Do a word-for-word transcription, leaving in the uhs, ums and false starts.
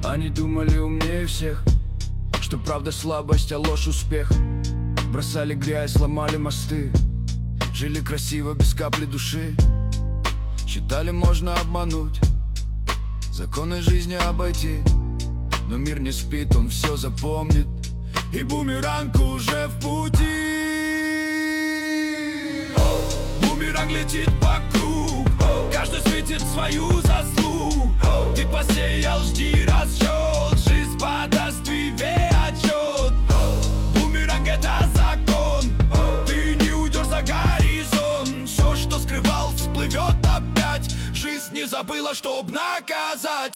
Они думали умнее всех, что правда слабость, а ложь успех. Бросали грязь, ломали мосты, жили красиво без капли души. Считали, можно обмануть, законы жизни обойти. Но мир не спит, он все запомнит, и бумеранг уже в пути. Бумеранг летит вокруг, каждый светит свою заслугу. Ты посеял, жди расчет, жизнь подаст тебе отчет. Бумеранг — это закон, ты не уйдешь за горизонт. Все, что скрывал, всплывет опять. Жизнь не забыла, чтоб наказать.